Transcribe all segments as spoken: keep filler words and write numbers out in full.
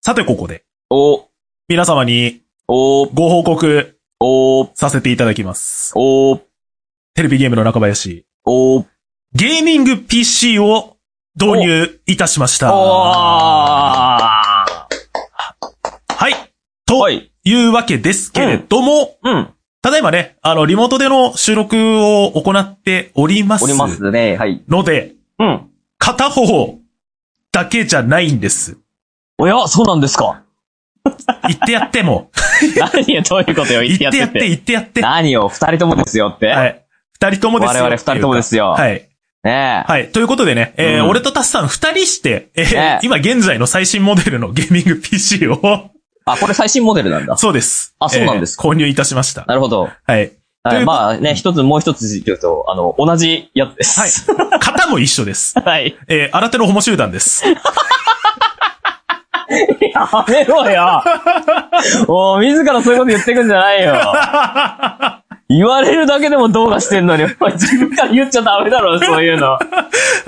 さてここで、 お、 皆様に、 お、 ご報告、 お、 させていただきます。 お、 テレビゲームの中林、 お、 ゲーミング ピーシー を導入いたしました。 はい。というわけですけれども、 うん。うん、 ただいまね、あの、リモートでの収録を行っております。 おりますね、はい。 ので、 うん。 片方だけじゃないんです。 おや、そうなんですか。 言ってやっても。 何よ、どういうことよ、言ってやってって。言ってやって、 言ってやって。 何よ、二人ともですよって。 はい。二人ともですよ。 我々二人ともですよ。 はい。 ねえ。 はい。ということでね、えーうん、俺とタスさん二人して、えーね、今現在の最新モデルのゲーミング ピーシー を。 あ、これ最新モデルなんだ。 そうです。 あ、そうなんですか。 えー、購入いたしました。 なるほど。 はい。 はい、まあね、一つもう一つ言うと、あの、同じやつです。 はい。型も一緒です。 はい。 えー、新手のホモ集団です。 やめろよ。もう、自らそういうこと言ってくんじゃないよ。言われるだけでも動画してんのに、自分から言っちゃダメだろ、そういうの。 はい、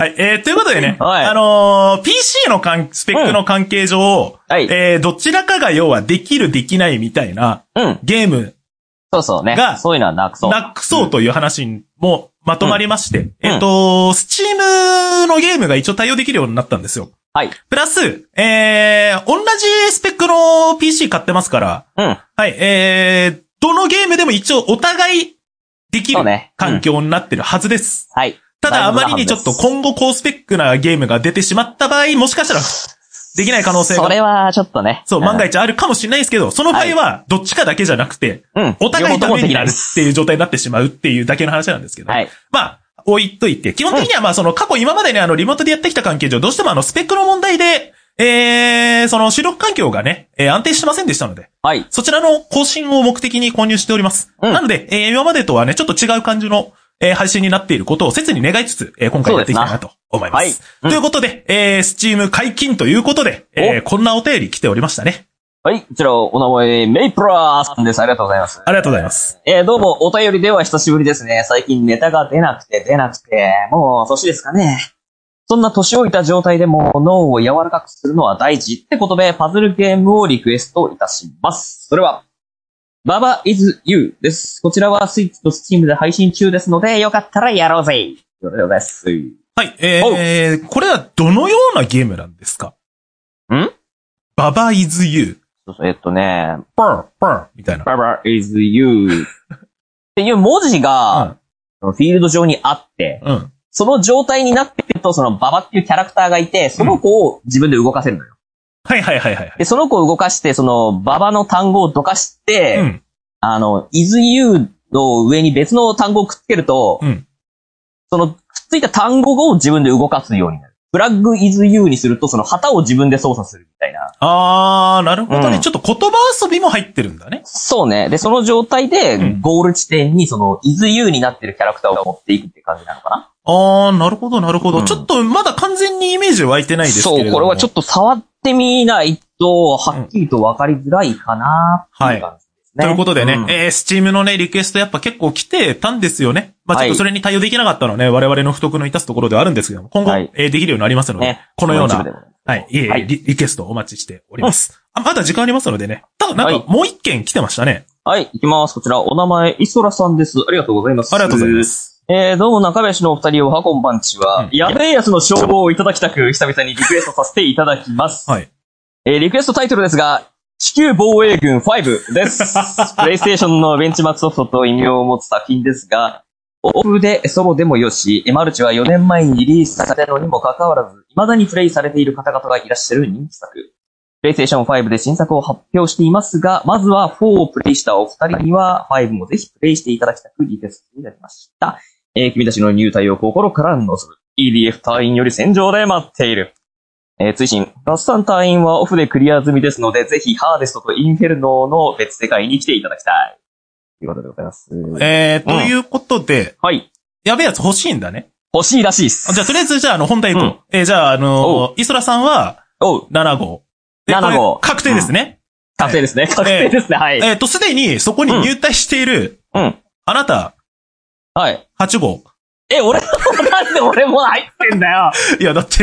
えー、ということでね、 はい、 あのー、ピーシー のかんスペックの関係上、うん、はい、えー、どちらかが要はできるできないみたいな、うん、ゲームそうそうね。が、そういうのはなくそう。 なくそうという話もまとまりまして、うん、えっ、ー、と、スチームのゲームが一応対応できるようになったんですよ。 はい。 プラス、えー、同じスペックの ピーシー 買ってますから、 うん。 はい、えー、どのゲームでも一応お互いできる環境になってるはずです。 はい。 ただあまりにちょっと今後高スペックなゲームが出てしまった場合、もしかしたらできない可能性が。 それはちょっとね。 そう、万が一あるかもしれないですけど、その場合はどっちかだけじゃなくて、はい、お互いダメになるっていう状態になってしまうっていうだけの話なんですけど。はい。まあ、置いといて、基本的にはまあその過去今までね、あのリモートでやってきた関係上、どうしてもあのスペックの問題で、えー、その収録環境がね、えー、安定してませんでしたので。はい。そちらの更新を目的に購入しております。うん、なので、えー、今までとはね、ちょっと違う感じの、えー、配信になっていることを切に願いつつ、えー、今回やっていきたいなと思います。はい。うん、ということで、えー、スチーム解禁ということで、えー、こんなお便り来ておりましたね。 はい。こちら、お名前、メイプラーさんです。ありがとうございます。 ありがとうございます。 えー、どうも、お便りでは久しぶりですね。最近ネタが出なくて出なくて、もう年ですかね。そんな年老いた状態でも脳を柔らかくするのは大事ってことで、パズルゲームをリクエストいたします。それは、ババ is you です。こちらはスイッチとスチームで配信中ですので、よかったらやろうぜ。よろです。 はい。えー、これはどのようなゲームなんですか？ ん？ ババ is you。 そうそう、えっとね、 パン、パンみたいな。 ババ is you っていう文字が、うん、フィールド上にあって、うん、その状態になってると、そのババっていうキャラクターがいて、その子を自分で動かせるのよ。 うん、はいはいはいはい。 で、その子を動かして、そのババの単語をどかして、うん、あの、is you の上に別の単語をくっつけると、うん、そのくっついた単語を自分で動かすようになる。フラッグ is you にすると、その旗を自分で操作するみたいな。 あー、なるほどね、うん。ちょっと言葉遊びも入ってるんだね。 そうね。で、その状態で、ゴール地点にその is you になってるキャラクターを持っていくって感じなのかな。 あー、なるほどなるほど、うん。ちょっとまだ完全にイメージ湧いてないですけれども。 そう、これはちょっと触ってみないと、はっきりと分かりづらいかなっていう感じ。 ね、ということでね、うん、えー、スチームのね、リクエストやっぱ結構来てたんですよね。まあ、ちょっとそれに対応できなかったのはね、はい、我々の不徳の致すところではあるんですけども、今後、はい、えー、できるようになりますので、ね、このような、はい、いえ、はい、リ, リクエストお待ちしております。うん、あ、まだ時間ありますのでね。ただなんかもう一件来てましたね。 はい、はい、行きます。こちら、お名前、イソラさんです。ありがとうございます。 ありがとうございます。 えー、どうも中林のお二人おはこんばんちは、うん、やべえやつの称号をいただきたく、久々にリクエストさせていただきます。はい。えー、リクエストタイトルですが、地球防衛軍ファイブです。プレイステーションのベンチマークソフトと異名を持つ作品ですが、オフでソロでもよし、マルチはよねんまえにリリースされたのにもかかわらず、未だにプレイされている方々がいらっしゃる人気作。プレイステーションファイブで新作を発表していますが、まずはフォーをプレイしたお二人には、ファイブもぜひプレイしていただきたくリクエストいただきました。えー、君たちの入隊を心から望む。イーディーエフ 隊員より戦場で待っている。えー、追伸。ガッサン隊員はオフでクリア済みですので、ぜひハーデストとインフェルノの別世界に来ていただきたい。ということでございます。 えー、ということで、うん、はい。やべえやつ欲しいんだね。 欲しいらしいっす。 じゃあ、とりあえず、じゃあ、あの、本題行こう。うん、えー、じゃあ、あのー、イソラさんは、 おう。 なな号。 なな号。 確定ですね。 うん、確定ですね。確定ですね。はい。 えっと、すでにそこに入隊している、うん。うん、あなた、 はい。 はち号。 え、俺、なんで俺も入ってんだよ。 いや、だって、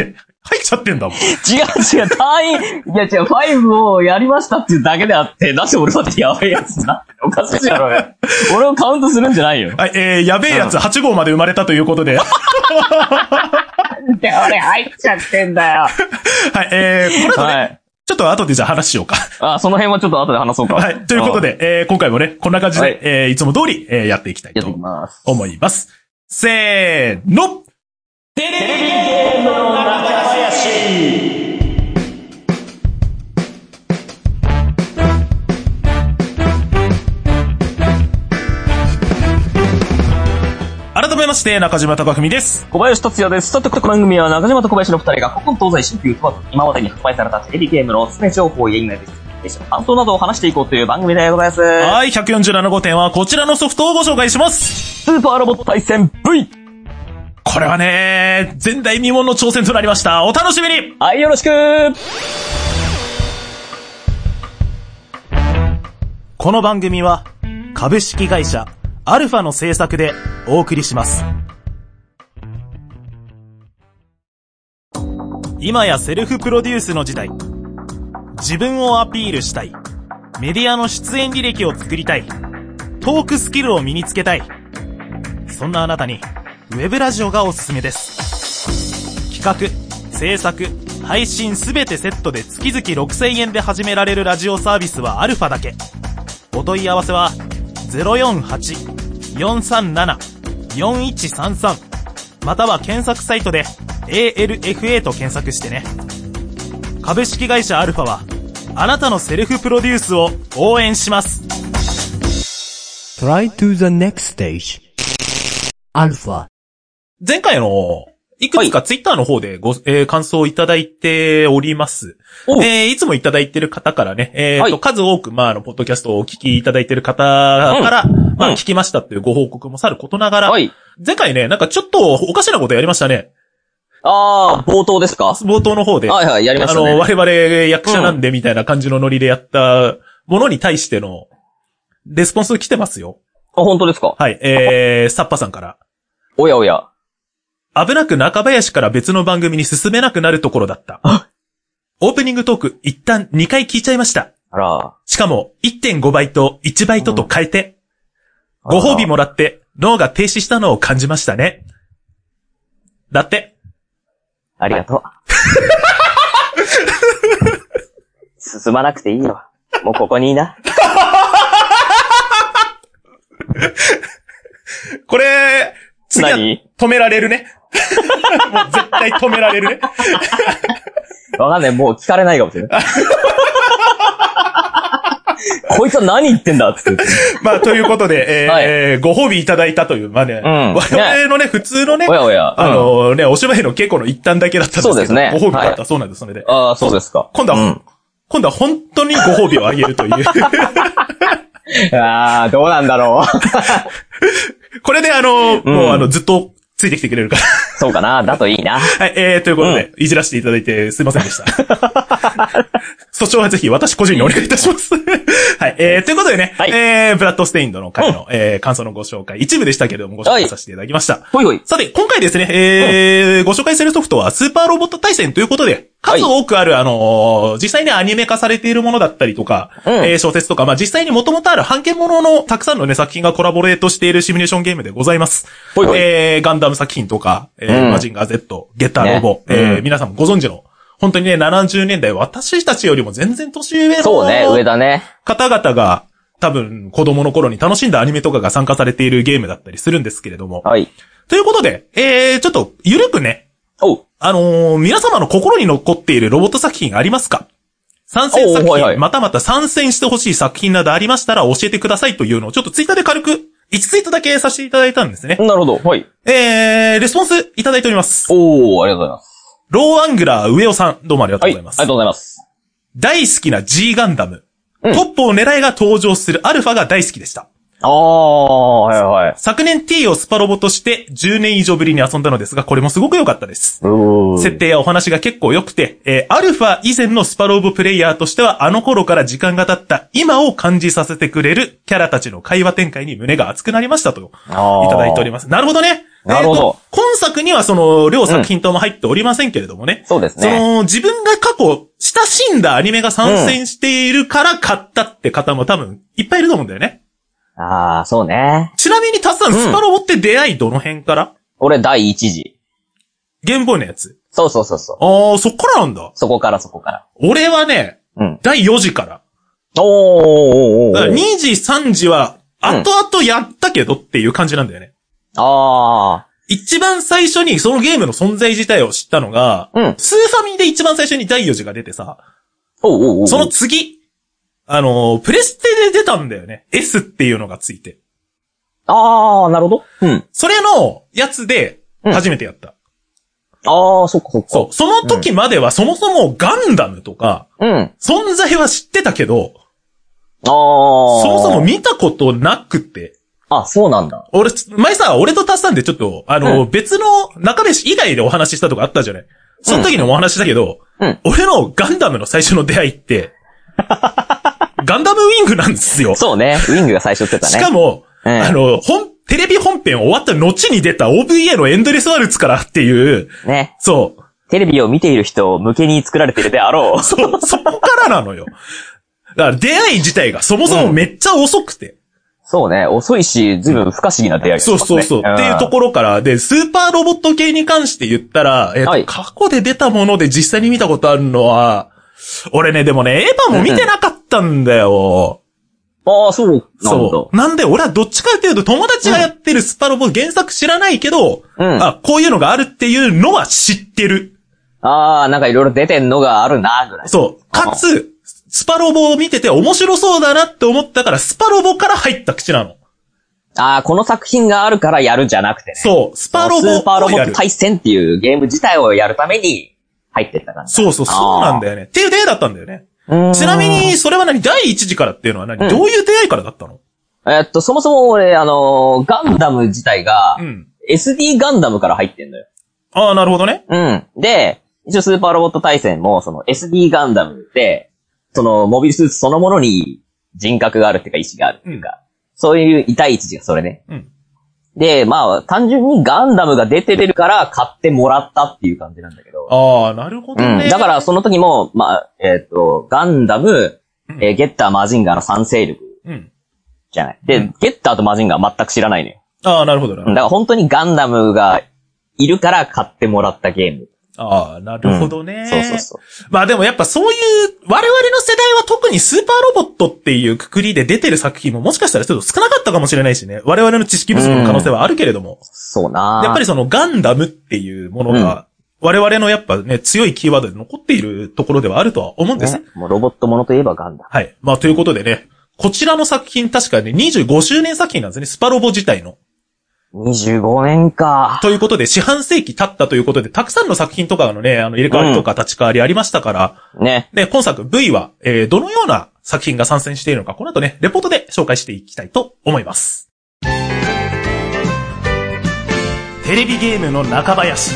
入っちゃってんだもん。 違う違う、隊員、いや違う、ファイブをやりましたっていうだけであって、なぜ俺までやべえやつになっておかしいやろ、ね。俺をカウントするんじゃないよ。 はい、えー、やべえやつはち号まで生まれたということで。 なんで俺入っちゃってんだよ。 はい、えー、これとね、はい、ちょっと後でじゃあ話しようか。 あ、その辺はちょっと後で話そうか。 はい、ということで、えー、今回もね、こんな感じで、はい、えー、いつも通り、えー、やっていきたいと思います。せーのテレビゲームの中林。改めまして、中島貴文です。 小林達也です。さて、この番組は中島と小林の二人が、古今東西新旧問わず、今までに発売されたテレビゲームのおすすめ情報や意味です。感想などを話していこうという番組でございます。 はい、ひゃくよんじゅうなな号店はこちらのソフトをご紹介します。 スーパーロボット対戦 V。 これはね、前代未聞の挑戦となりました。お楽しみに。 はい、よろしく。 この番組は株式会社アルファの制作でお送りします。今やセルフプロデュースの時代。自分をアピールしたい。メディアの出演履歴を作りたい。トークスキルを身につけたい。そんなあなたにウェブラジオがおすすめです。企画、制作、配信すべてセットで月々ろくせんえんで始められるラジオサービスはアルファだけ。お問い合わせは ゼロよんはち よんさんなな よんいちさんさん または検索サイトで エーエルエフエー と検索してね。株式会社アルファはあなたのセルフプロデュースを応援します。 Try to the next stage アルファ。 前回のいくつかツイッターの方でご、えー、感想をいただいております。えー、いつもいただいている方からね、えーと、はい、数多く、まあ、あの、ポッドキャストをお聞きいただいている方から、うん、まあ、聞きましたっていうご報告もさることながら、はい、前回ね、なんかちょっとおかしなことやりましたね。 ああ、冒頭ですか？ 冒頭の方で。 はいはい、やりましたね。 あの、我々役者なんでみたいな感じのノリでやったものに対しての、レスポンス来てますよ。 あ、本当ですか？ はい、えー、サッパさんから。 おやおや。 危なく中林から別の番組に進めなくなるところだった。オープニングトーク一旦にかい聞いちゃいました。 あら。 しかも いってんご 倍といちバイトと変えて、ご褒美もらって脳が停止したのを感じましたね。だって。 ありがとう。進まなくていいよ。もうここにいな。 これ、次は止められるね。もう絶対止められるね。 わかんない。もう聞かれないかもしれない。こいつは何言ってんだって言って。 まあ、ということで、えーはい、ご褒美いただいたという、まあね、うん、我々のね、普通のね、 おやおや、 あのー、ね、お芝居の稽古の一旦だけだったんですけど、 そうですね。 ご褒美だったそうなんです、それで。 ああ、そうですか。 今度は、うん、今度は本当にご褒美をあげるという。 ああ、どうなんだろう。 これであの、うん、もうあの、ずっとついてきてくれるから。 そうかな、だといいな。 はい、えー、ということで、うん、いじらせていただいてすいませんでした。訴訟はぜひ私個人にお願いいたします。はい、えー、ということでね、はい、えー、ブラッドステインドの回の、うん、えー、感想のご紹介、一部でしたけれどもご紹介させていただきました。 ほいほい。 さて、今回ですね、えー、うん、ご紹介するソフトはスーパーロボット対戦ということで、数多くある、あのー、実際にアニメ化されているものだったりとか、うん、えー、小説とか、まあ、実際に元々ある版権もののたくさんのね、作品がコラボレートしているシミュレーションゲームでございます。ほいほい。えー、ガンダム作品とか、えー、うん、マジンガー Z、ゲッターロボ、ね、えー、うん、皆さんもご存知の、本当にね、ななじゅうねんだい、私たちよりも全然年上の、 そうね、上だね。 方々が、多分、子供の頃に楽しんだアニメとかが参加されているゲームだったりするんですけれども。 はい。 ということで、えー、ちょっと、ゆるくね、 おう。 あのー、皆様の心に残っているロボット作品ありますか？参戦作品、はいはい、またまた参戦してほしい作品などありましたら教えてくださいというのをちょっとツイッターで軽くいちツイートだけさせていただいたんですね。 なるほど。はい。 えー、レスポンスいただいております。 おー、ありがとうございます。 ローアングラー上尾さん、どうもありがとうございます。 はい、ありがとうございます。 大好きな G ガンダム、うん、トップを狙いが登場するアルファが大好きでした。 ああ、はいはい。 昨年 T をスパロボとしてじゅうねん以上ぶりに遊んだのですが、これもすごく良かったです。設定やお話が結構良くて、えー、アルファ以前のスパロボプレイヤーとしてはあの頃から時間が経った今を感じさせてくれるキャラたちの会話展開に胸が熱くなりましたといただいております。なるほどね。 なるほど。 今作にはその、両作品とも入っておりませんけれどもね。 うん、そうですね。 その、自分が過去、親しんだアニメが参戦しているから買ったって方も多分、いっぱいいると思うんだよね。 ああ、そうね。 ちなみに、タスさん、スパロボって出会いどの辺から、うん、 俺、第一次。 ゲームボーイのやつ。 そうそうそうそう。 ああ、そっからなんだ。 そこからそこから。 俺はね、うん、だいよ次から。 おーおーおーおー。 だからに次、さん次は、後々やったけどっていう感じなんだよね。 うん、ああ。 一番最初にそのゲームの存在自体を知ったのが、うん、スーファミで一番最初にだいよ次が出てさ、 おうおうおう、 その次、あの、プレステで出たんだよね。S っていうのがついて。 ああ、なるほど。 うん。それのやつで初めてやった。 うん、ああ、そっかそっか。 そう。その時まではそもそもガンダムとか、うん、存在は知ってたけど、 ああ。 そもそも見たことなくて。 あ、そうなんだ。 俺、前さ、俺とタスさんでちょっと、あの、うん、別の中飯以外でお話ししたとこあったじゃない。その時にもお話ししたけど、うん、俺のガンダムの最初の出会いって、ガンダムウィングなんですよ。 そうね。ウィングが最初ってたね。 しかも、うん、あの、本、テレビ本編終わった後に出た オーブイエー のエンドレスワルツからっていう。 ね。 そう。 テレビを見ている人向けに作られているであろう。 そう、そこからなのよ。だから出会い自体がそもそもめっちゃ遅くて。うん、 そうね。遅いし、随分不可思議な出会いですね。 そうそうそう。うん、っていうところから、で、スーパーロボット系に関して言ったら、えっと、はい、過去で出たもので実際に見たことあるのは、俺ね、でもね、エヴァも見てなかったんだよ。 うん、ああ、そうなんだ。 そう。なんで、俺はどっちかっていうと、友達がやってるスパロボ原作知らないけど、うん、あ、こういうのがあるっていうのは知ってる。 ああ、なんかいろいろ出てんのがあるな、ぐらい。 そう。かつ、スパロボを見てて面白そうだなって思ったから、スパロボから入った口なの。 ああ、この作品があるからやるじゃなくてね。 そう。スパロボをやる。 スーパーロボット対戦っていうゲーム自体をやるために入ってった感じ。 そうそう、そうなんだよね。っていう出会いだったんだよね。ちなみに、それは何だいいち次からっていうのは何、うん、どういう出会いからだったの？ えっと、そもそも俺、あのー、ガンダム自体が、うん、エスディー ガンダムから入ってんのよ。 ああ、なるほどね。 うん。で、一応スーパーロボット対戦も、その エスディー ガンダムで、そのモビルスーツそのものに人格があるっていうか意志があるっていうか、うん、そういうだいいち次がそれね。うん、で、まあ、単純にガンダムが出てるから買ってもらったっていう感じなんだけど。 ああ、なるほどね。 うん。だからその時も、まあ、えっと、ガンダム、うん、えー、ゲッター、マジンガーの三勢力。うん。じゃない。で、うん、ゲッターとマジンガーは全く知らないのよ。 ああ、なるほどな。だから本当にガンダムがいるから買ってもらったゲーム。 ああ、なるほどね、 うん。そうそうそう。 まあでもやっぱそういう、我々の世代は特にスーパーロボットっていうくくりで出てる作品ももしかしたらちょっと少なかったかもしれないしね。我々の知識不足の可能性はあるけれども。うん、 そうな。 やっぱりそのガンダムっていうものが、我々のやっぱね、強いキーワードで残っているところではあるとは思うんです。ね、 もうロボットものといえばガンダム。 はい。まあということでね、こちらの作品確かね、にじゅうごしゅうねん作品なんですね。スパロボ自体の。 にじゅうごねんか。 ということで、四半世紀経ったということで、たくさんの作品とかのね、あの、入れ替わりとか立ち替わりありましたから、 うん、ね。 で、今作 V は、えー、どのような作品が参戦しているのか、この後ね、レポートで紹介していきたいと思います。テレビゲームの中林。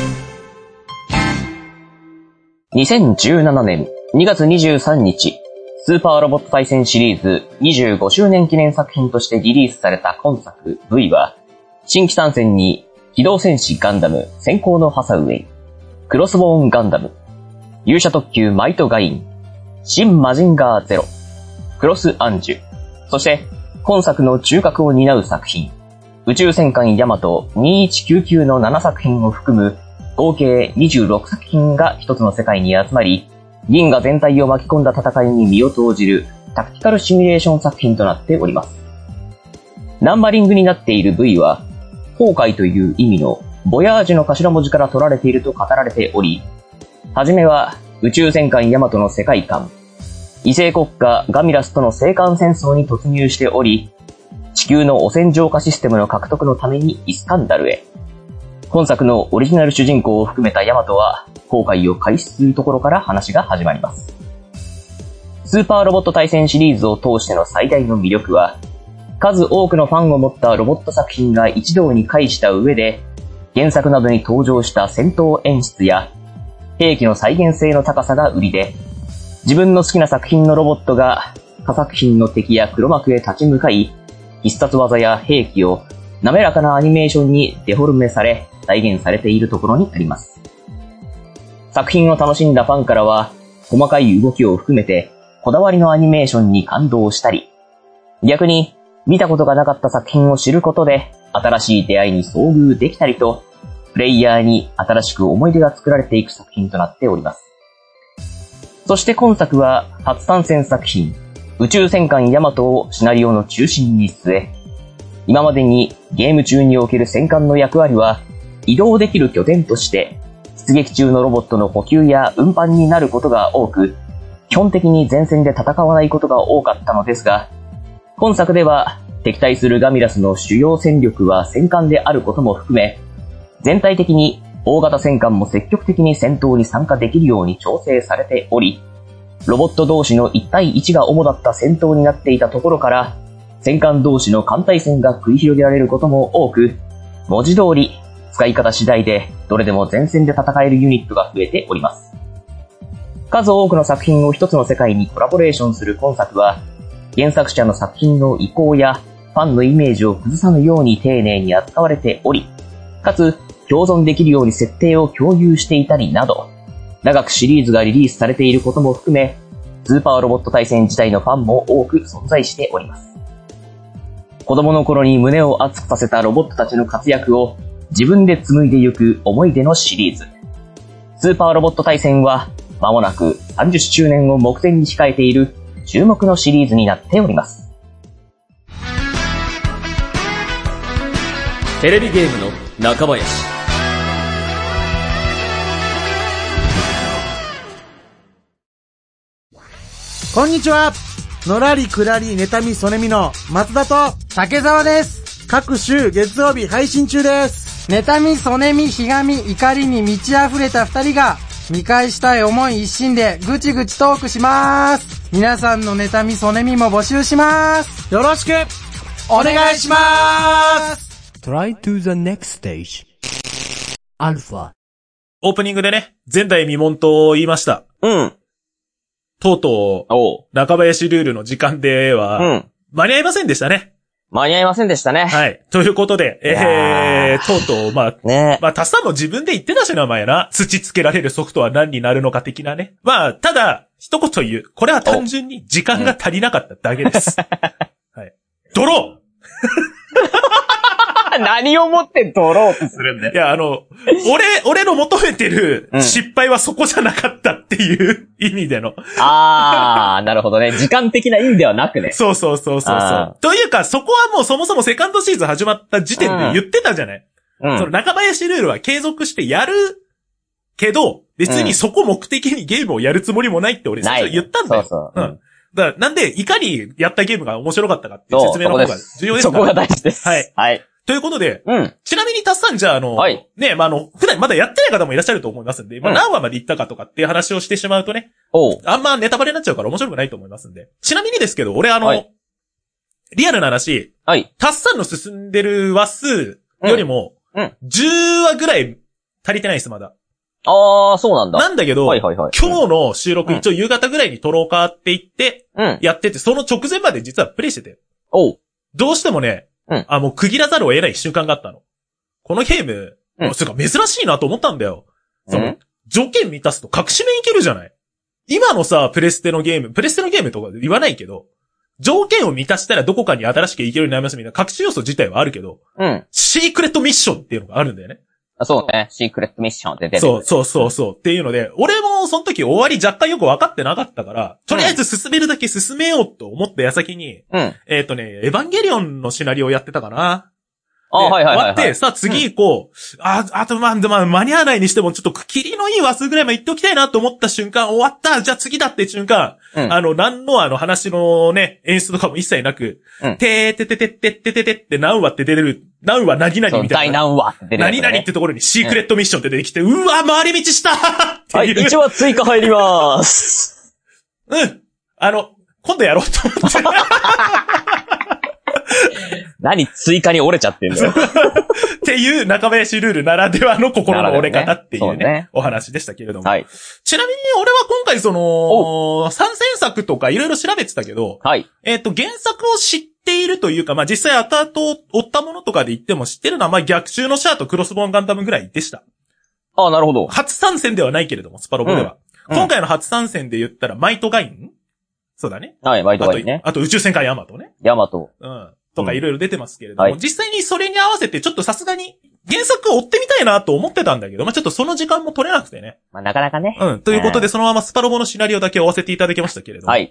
にせんじゅうななねんにがつにじゅうさんにち、スーパーロボット対戦シリーズにじゅうごしゅうねん記念作品としてリリースされた今作 V は、新規参戦に、機動戦士ガンダム先行のハサウェイ、クロスボーンガンダム、勇者特急マイトガイン、新マジンガーゼロ、クロスアンジュ、そして今作の中核を担う作品、宇宙戦艦ヤマトにいちきゅうきゅうのななさく品を含む合計にじゅうろくさく品が一つの世界に集まり、銀河全体を巻き込んだ戦いに身を投じるタクティカルシミュレーション作品となっております。ナンバリングになっている V は、航海という意味のボヤージュの頭文字から取られていると語られており、はじめは宇宙戦艦ヤマトの世界観、異星国家ガミラスとの星艦戦争に突入しており、地球の汚染浄化システムの獲得のためにイスカンダルへ。本作のオリジナル主人公を含めたヤマトは、航海を開始するところから話が始まります。スーパーロボット対戦シリーズを通しての最大の魅力は、数多くのファンを持ったロボット作品が一堂に会した上で、原作などに登場した戦闘演出や、兵器の再現性の高さが売りで、自分の好きな作品のロボットが他作品の敵や黒幕へ立ち向かい、必殺技や兵器を滑らかなアニメーションにデフォルメされ、再現されているところにあります。作品を楽しんだファンからは、細かい動きを含めて、こだわりのアニメーションに感動したり、逆に見たことがなかった作品を知ることで、新しい出会いに遭遇できたりと、プレイヤーに新しく思い出が作られていく作品となっております。そして今作は初参戦作品、宇宙戦艦ヤマトをシナリオの中心に据え、今までにゲーム中における戦艦の役割は、移動できる拠点として、出撃中のロボットの補給や運搬になることが多く、基本的に前線で戦わないことが多かったのですが、今作では敵対するガミラスの主要戦力は戦艦であることも含め、全体的に大型戦艦も積極的に戦闘に参加できるように調整されており、ロボット同士のいち対いちが主だった戦闘になっていたところから、戦艦同士の艦対戦が繰り広げられることも多く、文字通り使い方次第でどれでも前線で戦えるユニットが増えております。数多くの作品を一つの世界にコラボレーションする今作は、原作者の作品の意向やファンのイメージを崩さぬように丁寧に扱われており、かつ共存できるように設定を共有していたりなど、長くシリーズがリリースされていることも含め、スーパーロボット対戦自体のファンも多く存在しております。子供の頃に胸を熱くさせたロボットたちの活躍を自分で紡いでゆく思い出のシリーズ。スーパーロボット対戦は間もなくさんじゅっしゅうねんを目前に控えている注目のシリーズになっております。 テレビゲームの中林。 こんにちは。のらりくらり妬みそねみの松田と竹澤です。 各週月曜日配信中です。 妬みそねみひがみ怒りに満ち溢れた二人が見返したい思い一心でぐちぐちトークします。皆さんの妬みそねみも募集します。 よろしくお願いします。 Try to the next stage. アルファ。 オープニングでね、前代未聞と言いました。 うん。 とうとう、中林ルールの時間では、うん、間に合いませんでしたね。 間に合いませんでしたね。 はい。ということで、えー、とうとう、まあ、 ね、 まあ、タスさんも自分で言ってたしな、前な。土つけられるソフトは何になるのか的なね。まあ、ただ、一言言う。これは単純に時間が足りなかっただけです。はい。ドロー何をもってドローってするんだよ。 いや、あの、俺、俺の求めてる失敗はそこじゃなかったっていう意味での。うん、 あー、なるほどね。時間的な意味ではなくね。 そうそうそうそうそう。というか、そこはもうそもそもセカンドシーズン始まった時点で言ってたじゃない。うん、その中林ルールは継続してやるけど、別にそこ目的にゲームをやるつもりもないって俺最初言ったんだよ。 そうそう。うん。 だから、なんで、いかにやったゲームが面白かったかっていう説明の方が重要ですから。 そこが大事です。 はい。 はい。 ということで、 うん、 ちなみにタスさんじゃあ、あの、はい、ね、まあ、あの、普段まだやってない方もいらっしゃると思いますんで、まあ、何話まで行ったかとかっていう話をしてしまうとね、 おう、 あんまネタバレになっちゃうから面白くないと思いますんで。ちなみにですけど、俺あの、はい、リアルな話、 はい、 タスさんの進んでる話数よりも、うん、じゅうわぐらい足りてないです、まだ。 あー、そうなんだ。 なんだけど、 はいはいはい、 今日の収録、一応夕方ぐらいに撮ろうかって言って、やってて、その直前まで実はプレイしてて。 おう、 どうしてもね、うん、あ、もう区切らざるを得ない瞬間があったの。このゲーム、うん、それか珍しいなと思ったんだよ。その、うん、条件満たすと隠し面いけるじゃない。今のさ、プレステのゲーム、プレステのゲームとか言わないけど、条件を満たしたらどこかに新しくいけるようになりますみたいな隠し要素自体はあるけど、 うん。 シークレットミッションっていうのがあるんだよね。 あ、そうね。シークレットミッションって出てる。 そうそうそうそう。っていうので、俺もその時終わり若干よく分かってなかったから、とりあえず進めるだけ進めようと思った矢先に、 うん。 えっとね、エヴァンゲリオンのシナリオをやってたかな。 あ、はいはいはい、はい。 終わって、さあ次行こう。うん、あ、あとまあ、まあ、間に合わないにしても、ちょっとキリのいい話数ぐらいまで言っておきたいなと思った瞬間、終わった、じゃあ次だって瞬間、うん、あの、何のあの話のね、演出とかも一切なく、うん、てーてててててててって何話って出れる、何話何々みたいな。 第何話って出れる、ね。 何々ってところにシークレットミッションって出てきて、うん、うわ、回り道したっていう。 はい、いちわ追加入りまーす。 うん。あの、今度やろうと思って。 何追加に折れちゃってんだよ。 っていう中林ルールならではの心の折れ方っていうね、ねお話でしたけれども。 はい。 ちなみに俺は今回その、参戦作とかいろいろ調べてたけど、 はい。 えっと、原作を知っっているというか、まあ実際後々追ったものとかで言っても知ってるのは、まあ逆襲のシャアとクロスボーンガンダムぐらいでした。 ああ、なるほど。 初参戦ではないけれども、スパロボでは。うん、今回の初参戦で言ったら、マイトガインそうだね。 はい、マイトガインね。 あと、あと宇宙戦艦ヤマトね。 ヤマト。 うん。とかいろいろ出てますけれども、うんはい、実際にそれに合わせてちょっとさすがに原作を追ってみたいなと思ってたんだけど、まあちょっとその時間も取れなくてね。 まあなかなかね。 うん。ということで、そのままスパロボのシナリオだけ追わせていただきましたけれども。 はい。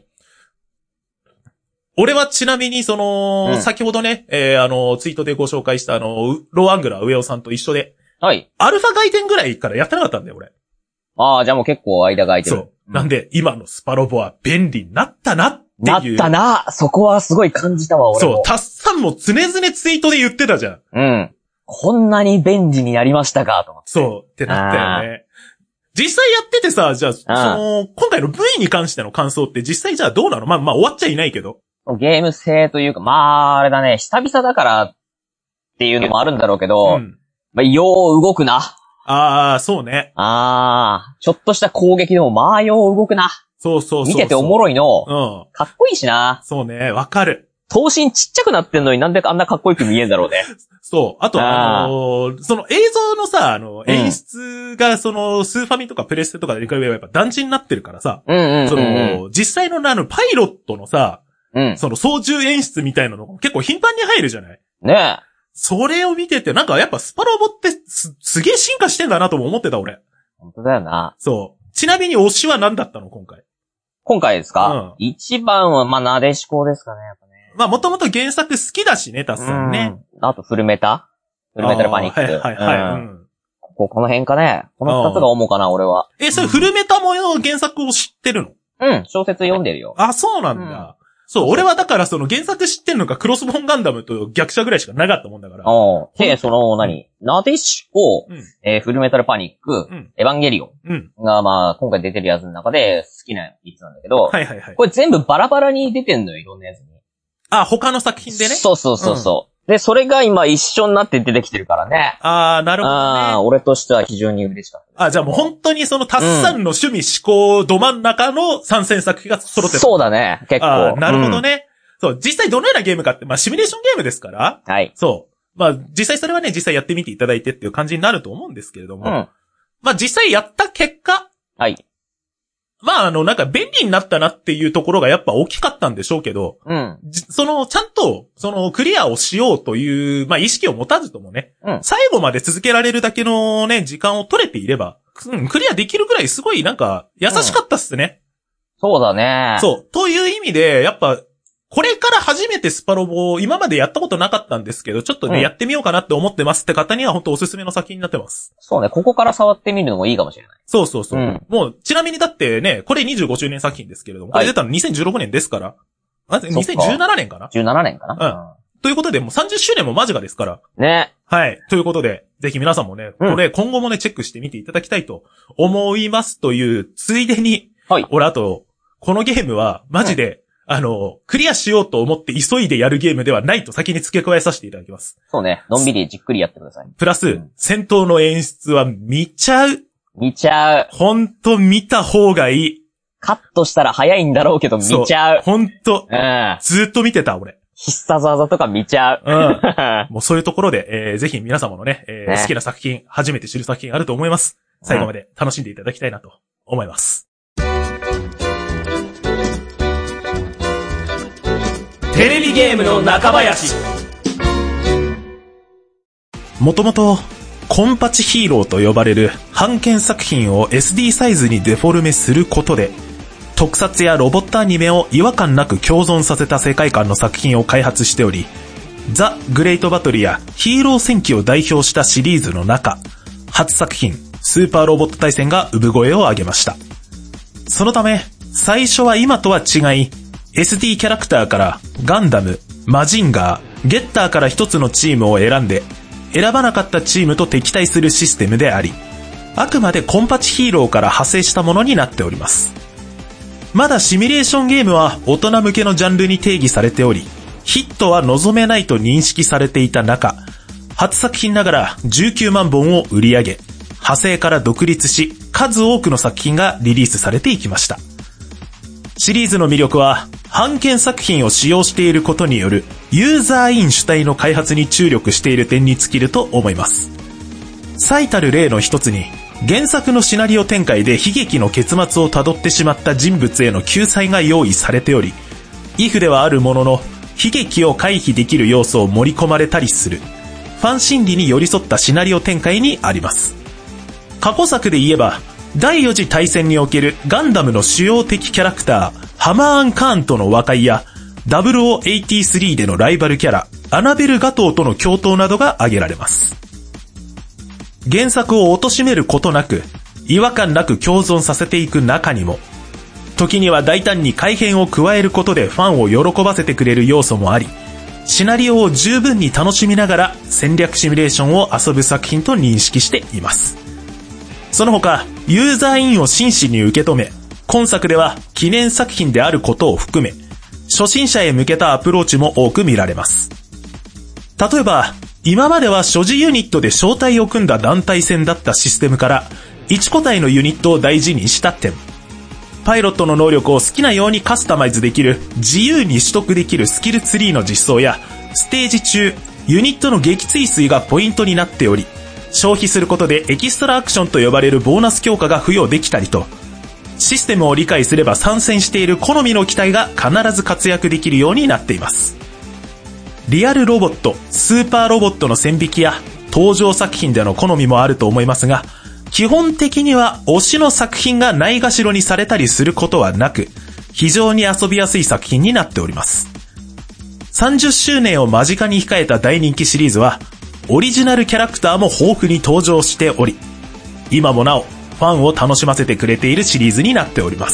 俺はちなみにその、うん、先ほどね、えー、あの、ツイートでご紹介したあの、ローアングラー上尾さんと一緒で。 はい。 アルファ外伝ぐらいからやってなかったんだよ、俺。 ああ、じゃあもう結構間が空いてる。 そう。うん、なんで、今のスパロボは便利になったなっていう。 なったな。そこはすごい感じたわ、俺も。 そう、タッサンも常々ツイートで言ってたじゃん。 うん。こんなに便利になりましたか、と思って。 そう、ってなったよね。実際やっててさ、じゃあ、その、今回の ブイ に関しての感想って実際じゃあどうなの？まあまあ終わっちゃいないけど。 ゲーム性というか、まあ、あれだね、久々だからっていうのもあるんだろうけど、うん、まあ、よう動くな。 ああ、そうね。 ああ、ちょっとした攻撃でもまあよう動くな。 そうそうそうそう。 見てておもろいの。 うん。 かっこいいしな。 そうね、わかる。 頭身ちっちゃくなってんのになんであんなかっこよく見えんだろうね。 そう。あと、あ、あのー、その映像のさ、あの、演出が、その、スーファミとかプレステとかで比べればやっぱ団地になってるからさ、 うんうんうんうん、 その、実際のあの、パイロットのさ、 うん、 その操縦演出みたいなの結構頻繁に入るじゃないねえ。 それを見てて、なんかやっぱスパロボってす、すげえ進化してんだなとも思ってた俺。 本当だよな。 そう。ちなみに推しは何だったの今回。 今回ですか、うん、一番は、まあ、なでしこですかね、やっぱね。 まあ、もともと原作好きだしね、たっさんね。 うん。あと、フルメタフルメタルパニック。 はいはいはい。うん。 ここ、この辺かね。この二つが主かな、俺は。 え、それフルメタも原作を知ってるの？ うん、小説読んでるよ。 あ、そうなんだ。うんそう、俺はだからその原作知ってんのかクロスボーンガンダムと逆者ぐらいしかなかったもんだから。 おう。で、その何、なでしこ、うん、えー、フルメタルパニック、うん、エヴァンゲリオンが、まあ、今回出てるやつの中で好きなやつなんだけど、 はいはいはい。 これ全部バラバラに出てんのよ、いろんなやつに。 あ、他の作品でね。 そうそうそうそう。うん、で、それが今一緒になって出てきてるからね。 あー、なるほどね。あー、 俺としては非常に嬉しかった。 あ、じゃあもう本当にそのタッサンの趣味思考ど真ん中の参戦作品が揃ってる。 そうだね、結構。 あー、なるほどね。うんそう、実際どのようなゲームかって、まあ、シミュレーションゲームですから。 はい。 そう。まあ、実際それはね、実際やってみていただいてっていう感じになると思うんですけれども。 うん。 まあ、実際やった結果。 はい。 まあ、あの、なんか便利になったなっていうところがやっぱ大きかったんでしょうけど。 うん。 その、ちゃんと、その、クリアをしようという、まあ、意識を持たずともね。 うん。 最後まで続けられるだけのね、時間を取れていれば、うん、クリアできるぐらいすごいなんか、優しかったっすね。 うん、そうだね。 そう。という意味で、やっぱ、これから初めてスパロボを今までやったことなかったんですけど、ちょっとね、うん、やってみようかなって思ってますって方には本当おすすめの作品になってます。 そうね、ここから触ってみるのもいいかもしれない。 そうそうそう。うん、もう、ちなみにだってね、これにじゅうごしゅうねん作品ですけれども、これ出たのにせんじゅうろくねんですから。あ、にせんじゅうななねんかな ?じゅうなな年かなうん。ということで、もうさんじゅっしゅうねんも間近ですから。 ね。 はい。ということで、ぜひ皆さんもね、これ今後もね、チェックしてみていただきたいと思いますという、ついでに、 はい。 俺あと、このゲームは、マジで、うんあの、クリアしようと思って急いでやるゲームではないと先に付け加えさせていただきます。 そうね。のんびりじっくりやってください。 プラス、うん、戦闘の演出は見ちゃう。 見ちゃう。 ほんと見た方がいい。 カットしたら早いんだろうけど見ちゃう。 ほんと。 うん。 ずーっと見てた、俺。 必殺技とか見ちゃう。 うん。もうそういうところで、えー、ぜひ皆様のね、えーね、好きな作品、初めて知る作品あると思います。最後まで楽しんでいただきたいなと思います。 テレビゲームの中林。 もともとコンパチヒーローと呼ばれる版権作品を エスディー サイズにデフォルメすることで特撮やロボットアニメを違和感なく共存させた世界観の作品を開発しており、ザ・グレートバトルやヒーロー戦記を代表したシリーズの中、初作品スーパーロボット対戦が産声を上げました。そのため最初は今とは違い、エスディー キャラクターからガンダム、マジンガー、ゲッターから一つのチームを選んで、選ばなかったチームと敵対するシステムであり、あくまでコンパチヒーローから派生したものになっております。まだシミュレーションゲームは大人向けのジャンルに定義されており、ヒットは望めないと認識されていた中、初作品ながらじゅうきゅうまんぼんを売り上げ、派生から独立し、数多くの作品がリリースされていきました。シリーズの魅力は、 版権作品を使用していることによるユーザーイン主体の開発に注力している点に尽きると思います。最たる例の一つに、原作のシナリオ展開で悲劇の結末を辿ってしまった人物への救済が用意されており、イフではあるものの、悲劇を回避できる要素を盛り込まれたりする、ファン心理に寄り添ったシナリオ展開にあります。過去作で言えば、第四次大戦におけるガンダムの主要的キャラクター、ハマーン・カーンとの和解や、ダブルオーエイティスリーでのライバルキャラ、アナベル・ガトーとの共闘などが挙げられます。原作を貶めることなく、違和感なく共存させていく中にも、時には大胆に改変を加えることでファンを喜ばせてくれる要素もあり、シナリオを十分に楽しみながら戦略シミュレーションを遊ぶ作品と認識しています。その他、ユーザーインを真摯に受け止め、今作では記念作品であることを含め、初心者へ向けたアプローチも多く見られます。例えば、今までは所持ユニットで小隊を組んだ団体戦だったシステムから、いち個体のユニットを大事にした点。パイロットの能力を好きなようにカスタマイズできる自由に取得できるスキルツリーの実装や、ステージ中、ユニットの撃墜数がポイントになっており、消費することでエキストラアクションと呼ばれるボーナス強化が付与できたりと、システムを理解すれば参戦している好みの機体が必ず活躍できるようになっています。リアルロボット、スーパーロボットの線引きや登場作品での好みもあると思いますが、基本的には推しの作品がないがしろにされたりすることはなく、非常に遊びやすい作品になっております。さんじゅっしゅうねんを間近に控えた大人気シリーズは、オリジナルキャラクターも豊富に登場しており、今もなおファンを楽しませてくれているシリーズになっております。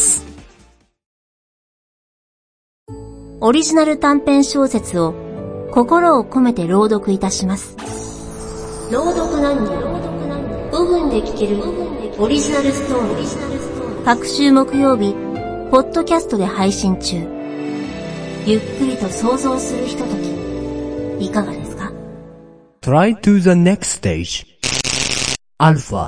オリジナル短編小説を心を込めて朗読いたします。朗読何人ごふんで聞けるオリジナルストーリー。各週木曜日、ポッドキャストで配信中。ゆっくりと想像するひととき、いかがですか？ Try to the next stage. Alpha。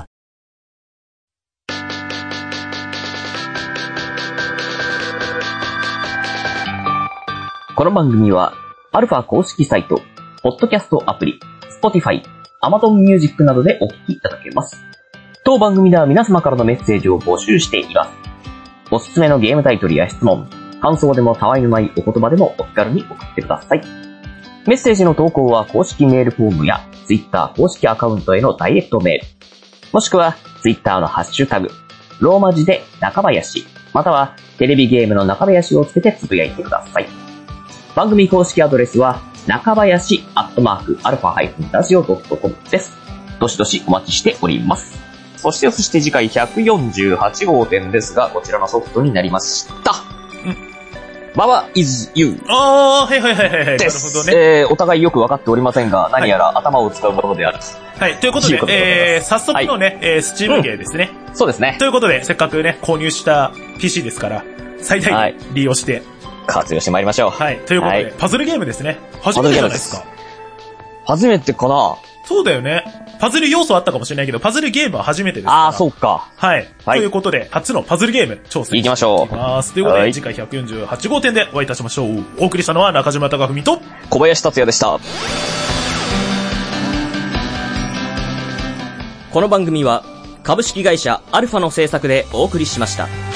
この番組は、アルファ公式サイト、ポッドキャストアプリ、Spotify、Amazon Music などでお聞きいただけます。当番組では皆様からのメッセージを募集しています。おすすめのゲームタイトルや質問、感想でもたわいのないお言葉でもお気軽に送ってください。メッセージの投稿は公式メールフォームや Twitter 公式アカウントへのダイレクトメール、もしくは Twitter のハッシュタグ、ローマ字で中林、またはテレビゲームの中林をつけてつぶやいてください。番組公式アドレスは中林アットマークアルファハイフンラジオドットコムです。どしどしお待ちしております。そしてそして次回ひゃくよんじゅうはち号店ですが、こちらのソフトになりました。ババ is you。 ああ、はいはいはいはい。 です。なるほどね。えー、お互いよく分かっておりませんが、何やら頭を使うものである。 はい、ということで、えー、早速のね、はい、えー、スチームゲーですね、 うん。そうですね。 ということで、せっかくね、購入した ピーシー ですから、最大限利用して、はい、 活用してまいりましょう。 はい。ということで、はい、パズルゲームですね。初めてじゃないですか。 初めてかな？ そうだよね。パズル要素あったかもしれないけど、パズルゲームは初めてですから。 ああ、そうか。 はい。はい。ということで、初のパズルゲーム挑戦。 行きましょう。行きます。ということで、はい、次回ひゃくよんじゅうはち号店でお会いいたしましょう。お送りしたのは中島貴文と小林達也でした。 この番組は株式会社アルファの制作でお送りしました。